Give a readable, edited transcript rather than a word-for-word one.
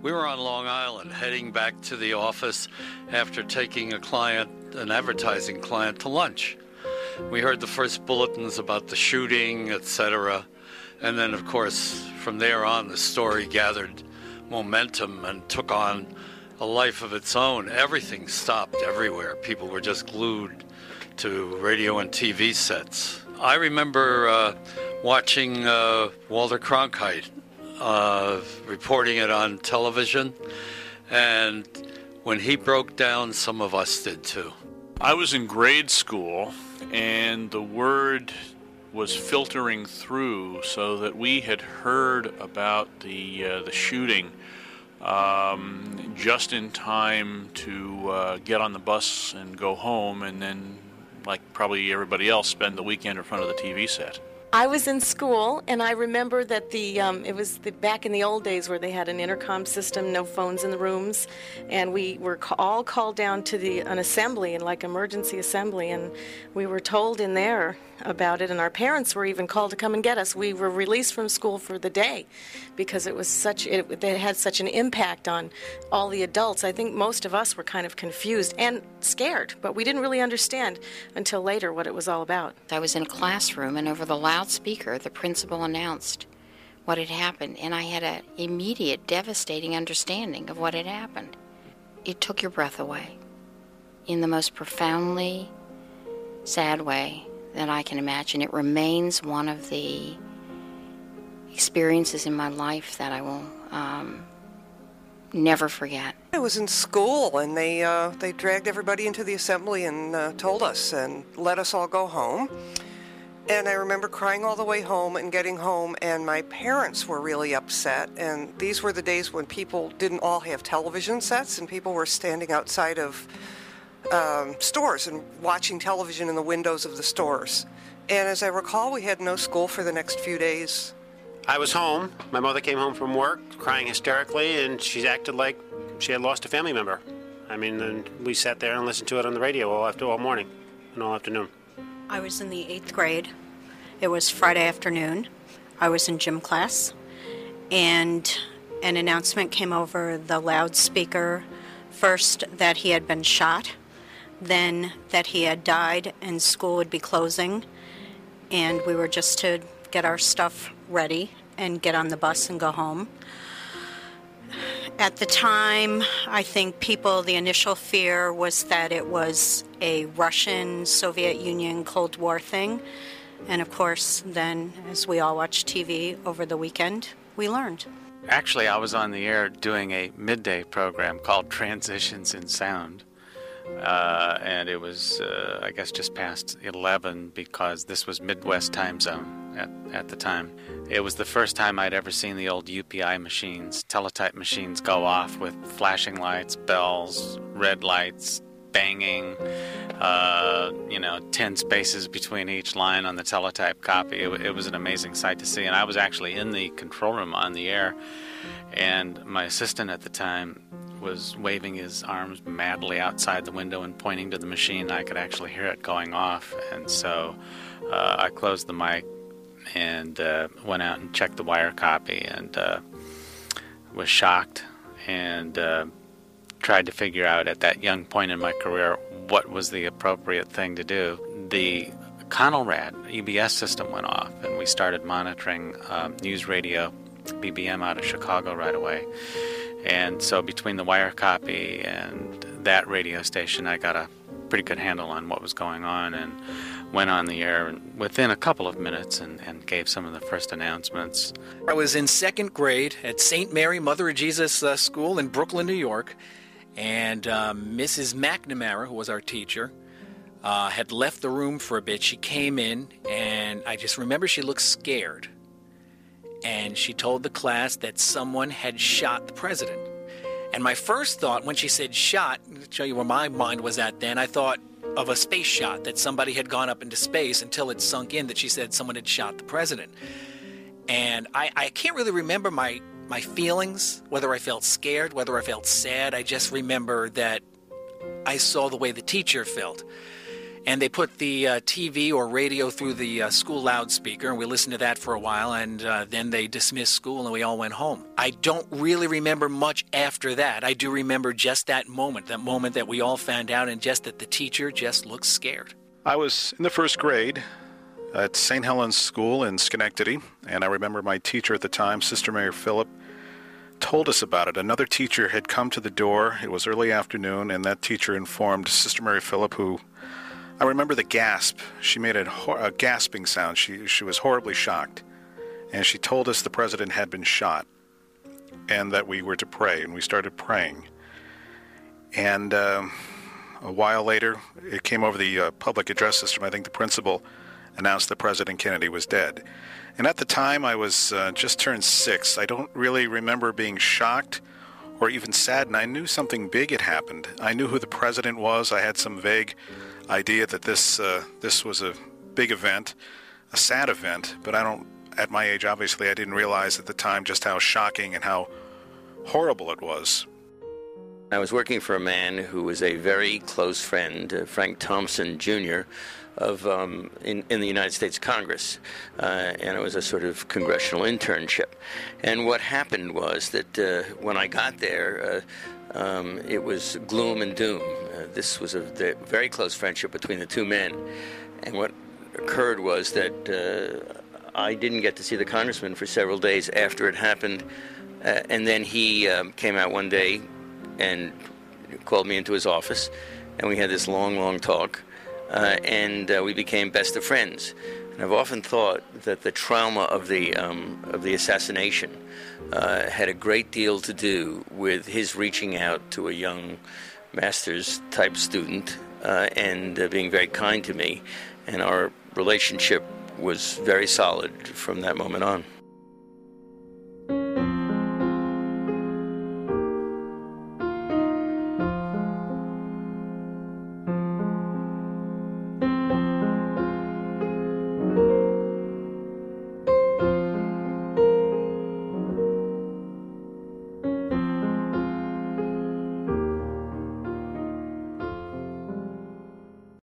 We were on Long Island heading back to the office after taking an advertising client, to lunch. We heard the first bulletins about the shooting, etc. And then, of course, from there on, the story gathered momentum and took on a life of its own. Everything stopped everywhere. People were just glued to radio and TV sets. I remember watching Walter Cronkite, reporting it on television, and when he broke down, some of us did too. I was in grade school, and the word was filtering through so that we had heard about the shooting just in time to get on the bus and go home, and then, like probably everybody else, spend the weekend in front of the TV set. I was in school, and I remember that it was back in the old days where they had an intercom system, no phones in the rooms, and we were all called down to an assembly, like emergency assembly, and we were told in there about it, and our parents were even called to come and get us. We were released from school for the day because it had such an impact on all the adults. I think most of us were kind of confused and scared, but we didn't really understand until later what it was all about. I was in a classroom, and over the loudspeaker, the principal announced what had happened, and I had an immediate, devastating understanding of what had happened. It took your breath away in the most profoundly sad way that I can imagine. It remains one of the experiences in my life that I will never forget. I was in school, and they dragged everybody into the assembly and told us and let us all go home. And I remember crying all the way home and getting home, and my parents were really upset. And these were the days when people didn't all have television sets, and people were standing outside of stores and watching television in the windows of the stores. And as I recall, we had no school for the next few days. I was home. My mother came home from work crying hysterically, and she acted like she had lost a family member. I mean, and we sat there and listened to it on the radio all morning and all afternoon. I was in the 8th grade. It was Friday afternoon. I was in gym class, and an announcement came over the loudspeaker, first that he had been shot, then that he had died and school would be closing, and we were just to get our stuff ready and get on the bus and go home. At the time, I think the initial fear was that it was a Russian, Soviet Union, Cold War thing. And of course, then, as we all watched TV over the weekend, we learned. Actually, I was on the air doing a midday program called Transitions in Sound. And it was, I guess, just past 11 because this was Midwest time zone at the time. It was the first time I'd ever seen the old UPI machines, teletype machines, go off with flashing lights, bells, red lights, banging, 10 spaces between each line on the teletype copy. It was an amazing sight to see. And I was actually in the control room on the air, and my assistant at the time was waving his arms madly outside the window and pointing to the machine. I could actually hear it going off, and so I closed the mic and went out and checked the wire copy, and was shocked and tried to figure out at that young point in my career what was the appropriate thing to do. The Conelrad EBS system went off, and we started monitoring news radio BBM out of Chicago right away. And so between the wire copy and that radio station, I got a pretty good handle on what was going on and went on the air within a couple of minutes and gave some of the first announcements. I was in 2nd grade at St. Mary Mother of Jesus School in Brooklyn, New York, and Mrs. McNamara, who was our teacher, had left the room for a bit. She came in, and I just remember she looked scared. And she told the class that someone had shot the president. And my first thought, when she said shot, to show you where my mind was at then, I thought of a space shot, that somebody had gone up into space, until it sunk in that she said someone had shot the president. And I can't really remember my feelings, whether I felt scared, whether I felt sad. I just remember that I saw the way the teacher felt. and they put the TV or radio through the school loudspeaker, and we listened to that for a while, and then they dismissed school, and we all went home. I don't really remember much after that. I do remember just that moment that we all found out, and just that the teacher just looked scared. I was in the first grade at St. Helens School in Schenectady, and I remember my teacher at the time, Sister Mary Phillip, told us about it. Another teacher had come to the door. It was early afternoon, and that teacher informed Sister Mary Phillip, who, I remember the gasp. She made a gasping sound. She was horribly shocked. And she told us the president had been shot and that we were to pray, and we started praying. And a while later, it came over the public address system. I think the principal announced that President Kennedy was dead. And at the time, I was just turned 6. I don't really remember being shocked or even saddened. I knew something big had happened. I knew who the president was. I had some vague idea that this was a big event, a sad event, but at my age, obviously, I didn't realize at the time just how shocking and how horrible it was. I was working for a man who was a very close friend, Frank Thompson, Jr., in the United States Congress, and it was a sort of congressional internship. And what happened was that when I got there, it was gloom and doom. This was a very close friendship between the two men, and what occurred was that I didn't get to see the congressman for several days after it happened, and then he came out one day and called me into his office, and we had this long talk. And we became best of friends. And I've often thought that the trauma of the assassination had a great deal to do with his reaching out to a young master's type student and being very kind to me. And our relationship was very solid from that moment on.